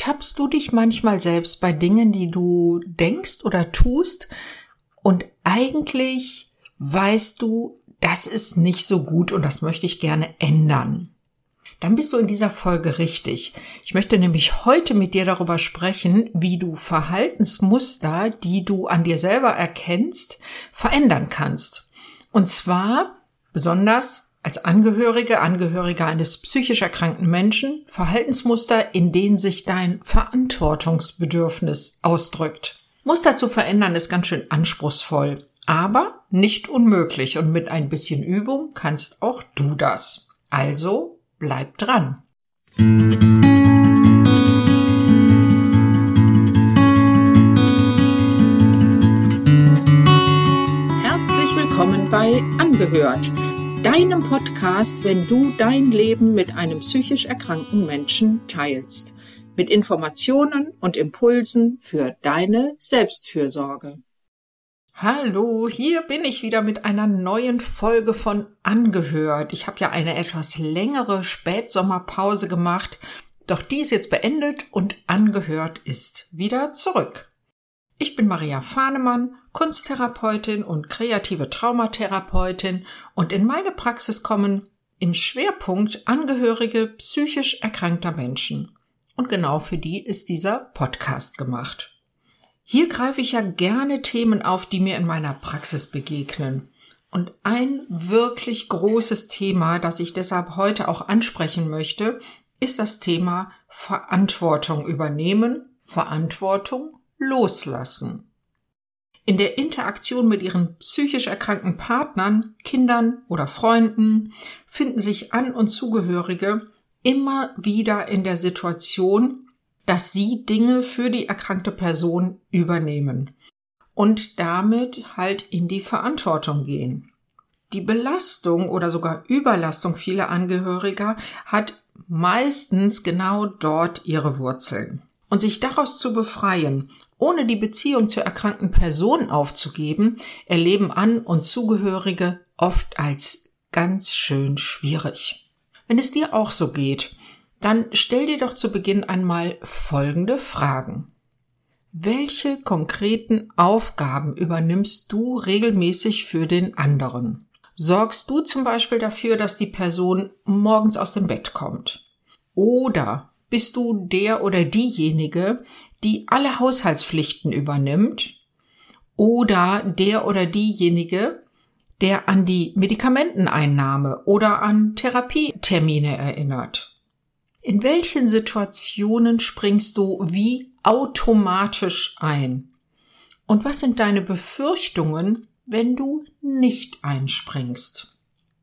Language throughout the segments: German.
Ertappst du dich manchmal selbst bei Dingen, die du denkst oder tust und eigentlich weißt du, das ist nicht so gut und das möchte ich gerne ändern? Dann bist du in dieser Folge richtig. Ich möchte nämlich heute mit dir darüber sprechen, wie du Verhaltensmuster, die du an dir selber erkennst, verändern kannst. Und zwar besonders als Angehöriger eines psychisch erkrankten Menschen, Verhaltensmuster, in denen sich dein Verantwortungsbedürfnis ausdrückt. Muster zu verändern ist ganz schön anspruchsvoll, aber nicht unmöglich und mit ein bisschen Übung kannst auch du das. Also bleib dran. Herzlich willkommen bei Angehört, deinem Podcast, wenn du dein Leben mit einem psychisch erkrankten Menschen teilst, mit Informationen und Impulsen für deine Selbstfürsorge. Hallo, hier bin ich wieder mit einer neuen Folge von Angehört. Ich habe ja eine etwas längere Spätsommerpause gemacht, doch die ist jetzt beendet und Angehört ist wieder zurück. Ich bin Maria Fahnemann, Kunsttherapeutin und kreative Traumatherapeutin und in meine Praxis kommen im Schwerpunkt Angehörige psychisch erkrankter Menschen. Und genau für die ist dieser Podcast gemacht. Hier greife ich ja gerne Themen auf, die mir in meiner Praxis begegnen. Und ein wirklich großes Thema, das ich deshalb heute auch ansprechen möchte, ist das Thema Verantwortung übernehmen, Verantwortung loslassen. In der Interaktion mit ihren psychisch erkrankten Partnern, Kindern oder Freunden finden sich An- und Zugehörige immer wieder in der Situation, dass sie Dinge für die erkrankte Person übernehmen und damit halt in die Verantwortung gehen. Die Belastung oder sogar Überlastung vieler Angehöriger hat meistens genau dort ihre Wurzeln. Und sich daraus zu befreien, ohne die Beziehung zur erkrankten Person aufzugeben, erleben An- und Zugehörige oft als ganz schön schwierig. Wenn es dir auch so geht, dann stell dir doch zu Beginn einmal folgende Fragen. Welche konkreten Aufgaben übernimmst du regelmäßig für den anderen? Sorgst du zum Beispiel dafür, dass die Person morgens aus dem Bett kommt? Oder bist du der oder diejenige, die alle Haushaltspflichten übernimmt? Oder der oder diejenige, der an die Medikamenteneinnahme oder an Therapietermine erinnert? In welchen Situationen springst du wie automatisch ein? Und was sind deine Befürchtungen, wenn du nicht einspringst?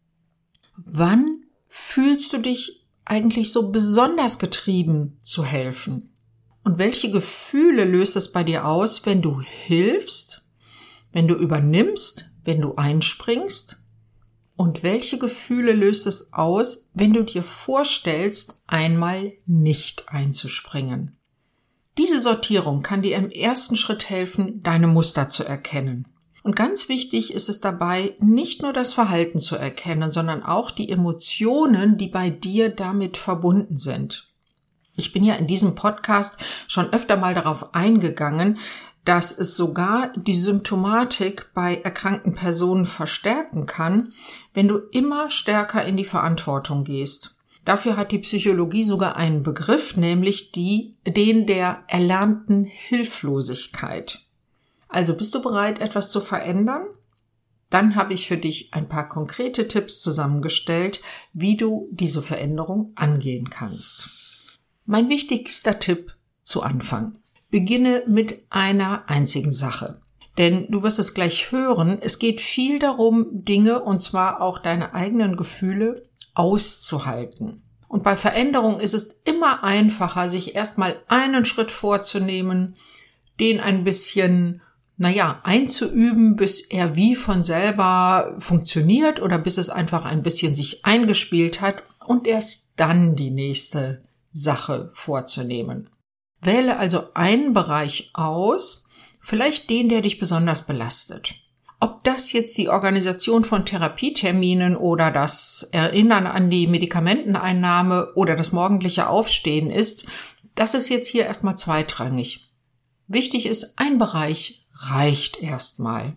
Wann fühlst du dich eigentlich so besonders getrieben zu helfen? Und welche Gefühle löst es bei dir aus, wenn du hilfst, wenn du übernimmst, wenn du einspringst? Und welche Gefühle löst es aus, wenn du dir vorstellst, einmal nicht einzuspringen? Diese Sortierung kann dir im ersten Schritt helfen, deine Muster zu erkennen. Und ganz wichtig ist es dabei, nicht nur das Verhalten zu erkennen, sondern auch die Emotionen, die bei dir damit verbunden sind. Ich bin ja in diesem Podcast schon öfter mal darauf eingegangen, dass es sogar die Symptomatik bei erkrankten Personen verstärken kann, wenn du immer stärker in die Verantwortung gehst. Dafür hat die Psychologie sogar einen Begriff, nämlich den der erlernten Hilflosigkeit. Also bist du bereit, etwas zu verändern? Dann habe ich für dich ein paar konkrete Tipps zusammengestellt, wie du diese Veränderung angehen kannst. Mein wichtigster Tipp zu Anfang. Beginne mit einer einzigen Sache. Denn du wirst es gleich hören, es geht viel darum, Dinge, und zwar auch deine eigenen Gefühle, auszuhalten. Und bei Veränderung ist es immer einfacher, sich erstmal einen Schritt vorzunehmen, den ein bisschen, einzuüben, bis er wie von selber funktioniert oder bis es einfach ein bisschen sich eingespielt hat und erst dann die nächste Sache vorzunehmen. Wähle also einen Bereich aus, vielleicht den, der dich besonders belastet. Ob das jetzt die Organisation von Therapieterminen oder das Erinnern an die Medikamenteneinnahme oder das morgendliche Aufstehen ist, das ist jetzt hier erstmal zweitrangig. Wichtig ist, ein Bereich reicht erstmal.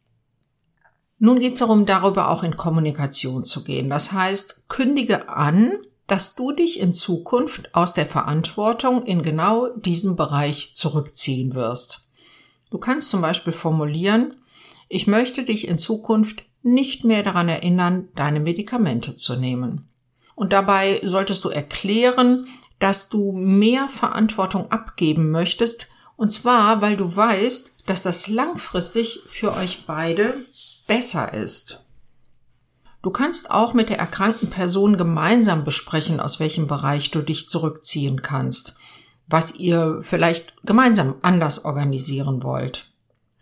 Nun geht es darum, darüber auch in Kommunikation zu gehen. Das heißt, kündige an, dass du dich in Zukunft aus der Verantwortung in genau diesem Bereich zurückziehen wirst. Du kannst zum Beispiel formulieren: Ich möchte dich in Zukunft nicht mehr daran erinnern, deine Medikamente zu nehmen. Und dabei solltest du erklären, dass du mehr Verantwortung abgeben möchtest, und zwar, weil du weißt, dass das langfristig für euch beide besser ist. Du kannst auch mit der erkrankten Person gemeinsam besprechen, aus welchem Bereich du dich zurückziehen kannst, was ihr vielleicht gemeinsam anders organisieren wollt.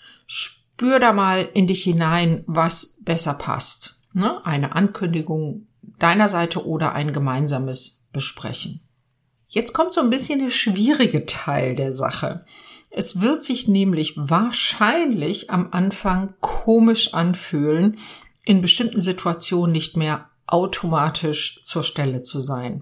Spür da mal in dich hinein, was besser passt. Eine Ankündigung deiner Seite oder ein gemeinsames Besprechen. Jetzt kommt so ein bisschen der schwierige Teil der Sache. Es wird sich nämlich wahrscheinlich am Anfang komisch anfühlen, in bestimmten Situationen nicht mehr automatisch zur Stelle zu sein.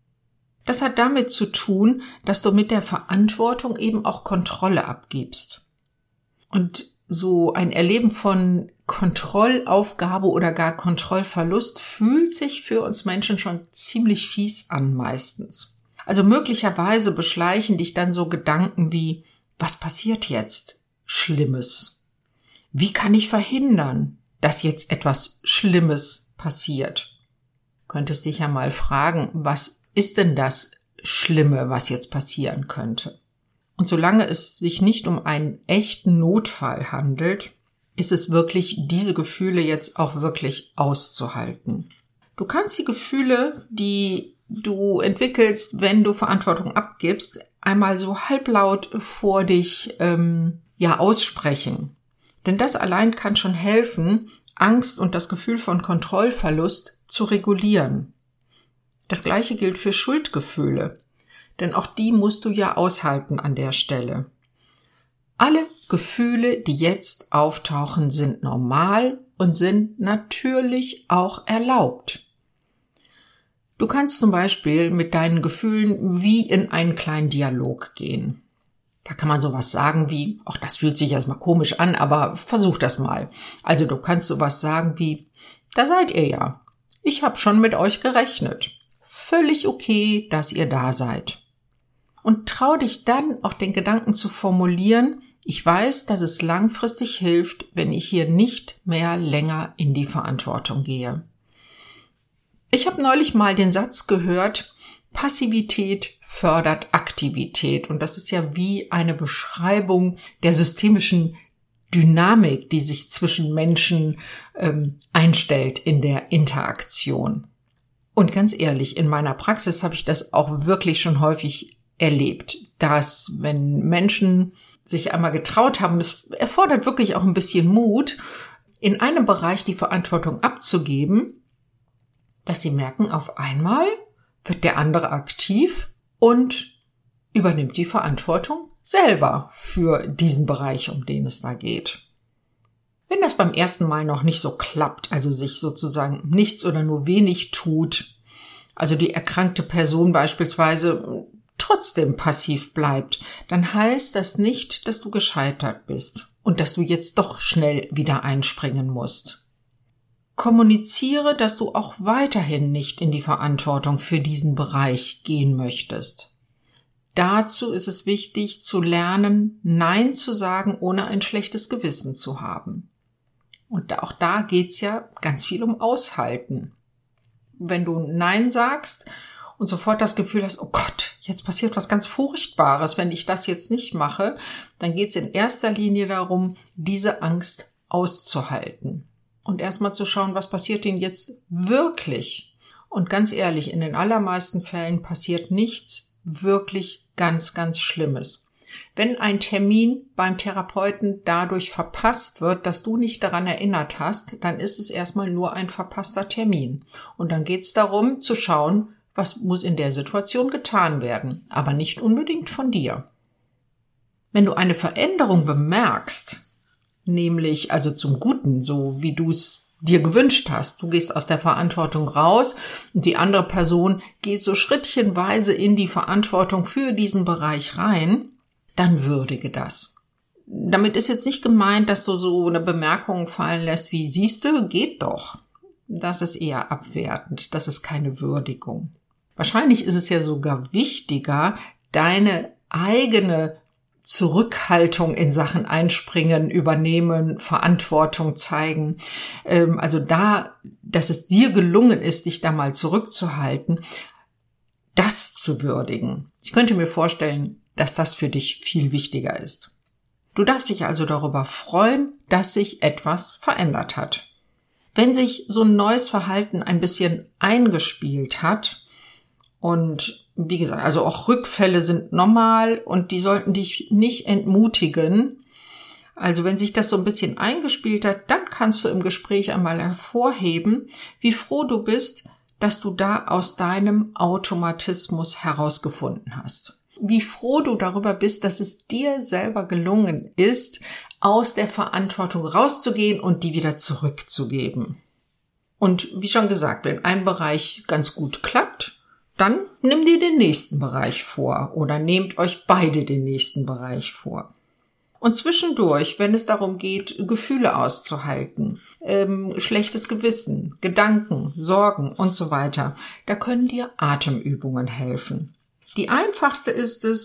Das hat damit zu tun, dass du mit der Verantwortung eben auch Kontrolle abgibst. Und so ein Erleben von Kontrollaufgabe oder gar Kontrollverlust fühlt sich für uns Menschen schon ziemlich fies an meistens. Also möglicherweise beschleichen dich dann so Gedanken wie: Was passiert jetzt Schlimmes? Wie kann ich verhindern, dass jetzt etwas Schlimmes passiert? Könntest dich ja mal fragen, was ist denn das Schlimme, was jetzt passieren könnte? Und solange es sich nicht um einen echten Notfall handelt, ist es wirklich, diese Gefühle jetzt auch wirklich auszuhalten. Du kannst die Gefühle, die du entwickelst, wenn du Verantwortung abgibst, einmal so halblaut vor dich aussprechen. Denn das allein kann schon helfen, Angst und das Gefühl von Kontrollverlust zu regulieren. Das Gleiche gilt für Schuldgefühle, denn auch die musst du ja aushalten an der Stelle. Alle Gefühle, die jetzt auftauchen, sind normal und sind natürlich auch erlaubt. Du kannst zum Beispiel mit deinen Gefühlen wie in einen kleinen Dialog gehen. Da kann man sowas sagen wie: Ach, das fühlt sich erstmal komisch an, aber versuch das mal. Also du kannst sowas sagen wie: Da seid ihr ja. Ich habe schon mit euch gerechnet. Völlig okay, dass ihr da seid. Und trau dich dann auch den Gedanken zu formulieren: Ich weiß, dass es langfristig hilft, wenn ich hier nicht mehr länger in die Verantwortung gehe. Ich habe neulich mal den Satz gehört: Passivität fördert Aktivität. Und das ist ja wie eine Beschreibung der systemischen Dynamik, die sich zwischen Menschen einstellt in der Interaktion. Und ganz ehrlich, in meiner Praxis habe ich das auch wirklich schon häufig erlebt, dass wenn Menschen sich einmal getraut haben, das erfordert wirklich auch ein bisschen Mut, in einem Bereich die Verantwortung abzugeben, dass sie merken, auf einmal wird der andere aktiv und übernimmt die Verantwortung selber für diesen Bereich, um den es da geht. Wenn das beim ersten Mal noch nicht so klappt, also sich sozusagen nichts oder nur wenig tut, also die erkrankte Person beispielsweise trotzdem passiv bleibt, dann heißt das nicht, dass du gescheitert bist und dass du jetzt doch schnell wieder einspringen musst. Kommuniziere, dass du auch weiterhin nicht in die Verantwortung für diesen Bereich gehen möchtest. Dazu ist es wichtig, zu lernen, Nein zu sagen, ohne ein schlechtes Gewissen zu haben. Und auch da geht's ja ganz viel um Aushalten. Wenn du Nein sagst und sofort das Gefühl hast: Oh Gott, jetzt passiert was ganz Furchtbares, wenn ich das jetzt nicht mache, dann geht's in erster Linie darum, diese Angst auszuhalten. Und erstmal zu schauen, was passiert denn jetzt wirklich? Und ganz ehrlich, in den allermeisten Fällen passiert nichts wirklich ganz, ganz Schlimmes. Wenn ein Termin beim Therapeuten dadurch verpasst wird, dass du nicht daran erinnert hast, dann ist es erstmal nur ein verpasster Termin. Und dann geht es darum, zu schauen, was muss in der Situation getan werden, aber nicht unbedingt von dir. Wenn du eine Veränderung bemerkst, nämlich also zum Guten, so wie du es dir gewünscht hast. Du gehst aus der Verantwortung raus und die andere Person geht so schrittchenweise in die Verantwortung für diesen Bereich rein, dann würdige das. Damit ist jetzt nicht gemeint, dass du so eine Bemerkung fallen lässt wie, siehste, geht doch. Das ist eher abwertend, das ist keine Würdigung. Wahrscheinlich ist es ja sogar wichtiger, deine eigene Zurückhaltung in Sachen Einspringen, Übernehmen, Verantwortung zeigen. Also dass es dir gelungen ist, dich da mal zurückzuhalten, das zu würdigen. Ich könnte mir vorstellen, dass das für dich viel wichtiger ist. Du darfst dich also darüber freuen, dass sich etwas verändert hat. Wenn sich so ein neues Verhalten ein bisschen eingespielt hat und wie gesagt, also auch Rückfälle sind normal und die sollten dich nicht entmutigen. Also wenn sich das so ein bisschen eingespielt hat, dann kannst du im Gespräch einmal hervorheben, wie froh du bist, dass du da aus deinem Automatismus herausgefunden hast. Wie froh du darüber bist, dass es dir selber gelungen ist, aus der Verantwortung rauszugehen und die wieder zurückzugeben. Und wie schon gesagt, wenn ein Bereich ganz gut klappt, dann nimm dir den nächsten Bereich vor oder nehmt euch beide den nächsten Bereich vor. Und zwischendurch, wenn es darum geht, Gefühle auszuhalten, schlechtes Gewissen, Gedanken, Sorgen und so weiter, da können dir Atemübungen helfen. Die einfachste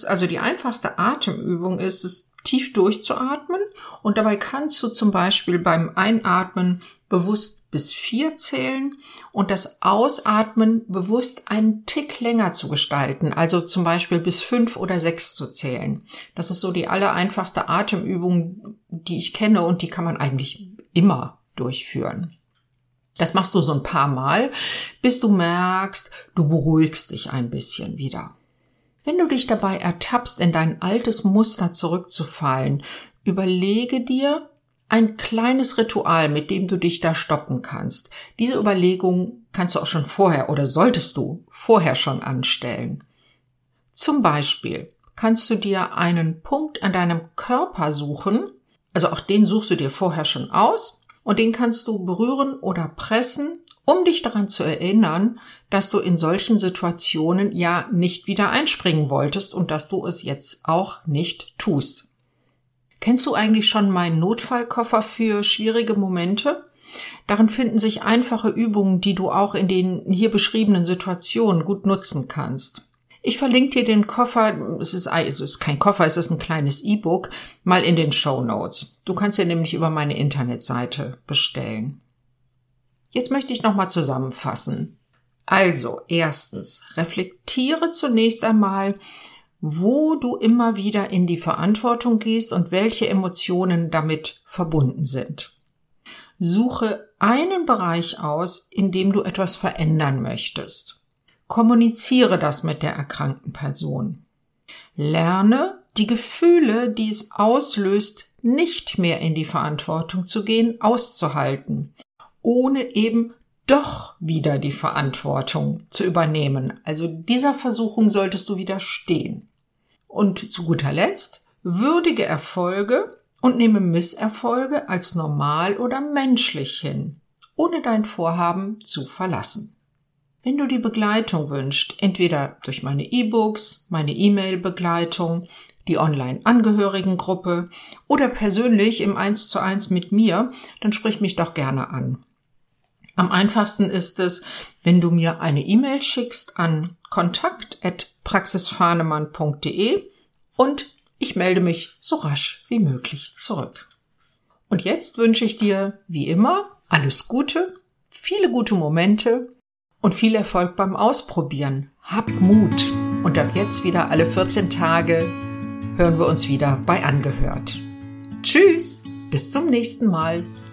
Atemübung ist es, tief durchzuatmen und dabei kannst du zum Beispiel beim Einatmen bewusst bis 4 zählen und das Ausatmen bewusst einen Tick länger zu gestalten, also zum Beispiel bis 5 oder 6 zu zählen. Das ist so die allereinfachste Atemübung, die ich kenne und die kann man eigentlich immer durchführen. Das machst du so ein paar Mal, bis du merkst, du beruhigst dich ein bisschen wieder. Wenn du dich dabei ertappst, in dein altes Muster zurückzufallen, überlege dir ein kleines Ritual, mit dem du dich da stoppen kannst. Diese Überlegung kannst du auch schon vorher oder solltest du vorher schon anstellen. Zum Beispiel kannst du dir einen Punkt an deinem Körper suchen, also auch den suchst du dir vorher schon aus und den kannst du berühren oder pressen, um dich daran zu erinnern, dass du in solchen Situationen ja nicht wieder einspringen wolltest und dass du es jetzt auch nicht tust. Kennst du eigentlich schon meinen Notfallkoffer für schwierige Momente? Darin finden sich einfache Übungen, die du auch in den hier beschriebenen Situationen gut nutzen kannst. Ich verlinke dir den Koffer, es ist kein Koffer, es ist ein kleines E-Book, mal in den Shownotes. Du kannst ja nämlich über meine Internetseite bestellen. Jetzt möchte ich nochmal zusammenfassen. Also, erstens, reflektiere zunächst einmal, wo du immer wieder in die Verantwortung gehst und welche Emotionen damit verbunden sind. Suche einen Bereich aus, in dem du etwas verändern möchtest. Kommuniziere das mit der erkrankten Person. Lerne, die Gefühle, die es auslöst, nicht mehr in die Verantwortung zu gehen, auszuhalten, ohne eben doch wieder die Verantwortung zu übernehmen. Also dieser Versuchung solltest du widerstehen. Und zu guter Letzt, würdige Erfolge und nehme Misserfolge als normal oder menschlich hin, ohne dein Vorhaben zu verlassen. Wenn du die Begleitung wünschst, entweder durch meine E-Books, meine E-Mail-Begleitung, die Online-Angehörigengruppe oder persönlich im 1:1 mit mir, dann sprich mich doch gerne an. Am einfachsten ist es, wenn du mir eine E-Mail schickst an kontakt@praxisfahnemann.de und ich melde mich so rasch wie möglich zurück. Und jetzt wünsche ich dir, wie immer, alles Gute, viele gute Momente und viel Erfolg beim Ausprobieren. Hab Mut und ab jetzt wieder alle 14 Tage hören wir uns wieder bei Angehört. Tschüss, bis zum nächsten Mal.